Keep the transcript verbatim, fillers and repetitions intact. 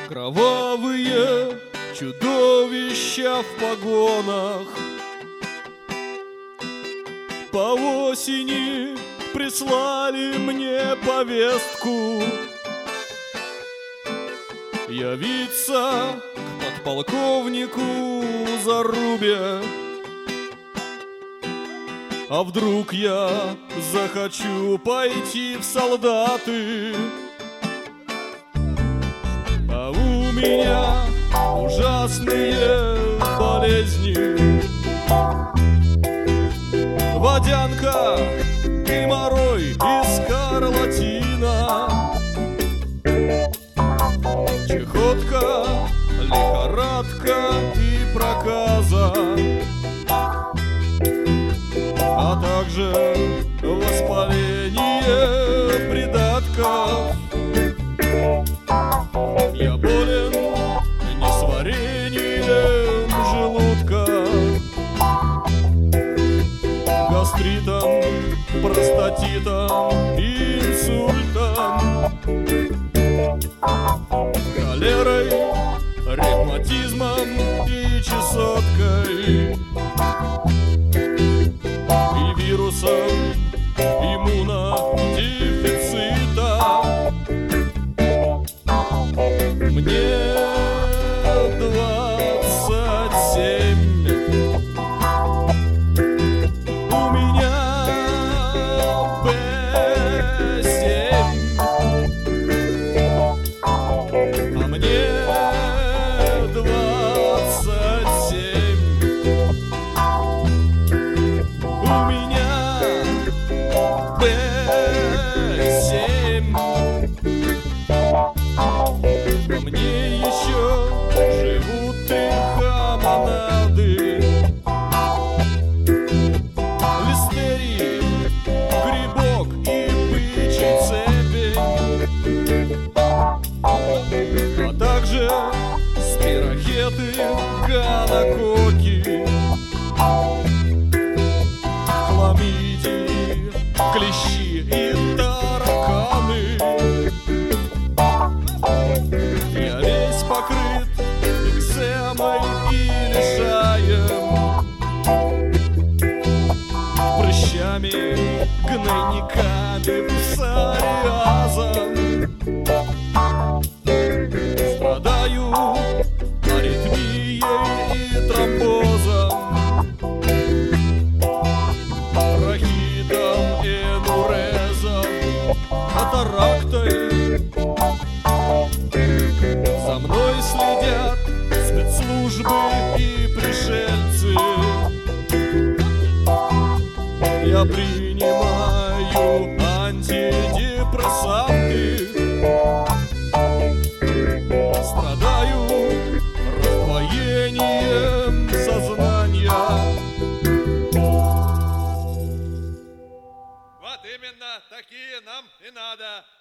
Кровавые чудовища в погонах по осени прислали мне повестку явиться к подполковнику Зарубе. А вдруг я захочу пойти в солдаты, а у меня ужасные болезни: водянка, геморрой и скарлатина, чехотка, лихорадка и проказа, а также воспаление придатков. Я болен несварением желудка, гастритом, простатитом, инсультом, холерой, ревматизмом и чесоткой, и вирусом иммунодефицита. Мне двадцать семь, у меня бэ семь, а мне двадцать семь, у меня бэ семь. Во мне еще живут и гомонады, листерии, грибок и бычий цепень, а также спирохеты, гонококи, хламидии, клещи и тараканы. Я весь покрыт экземой и лишаем, прыщами, гнойниками, псориазом. Страдаю аритмией и тромбозом, бронхитом, энурезом, катарактой. За мной следят спецслужбы и пришельцы. Я принимаю антидепрессанты, страдаю раздвоением сознания. Вот именно такие нам и надо.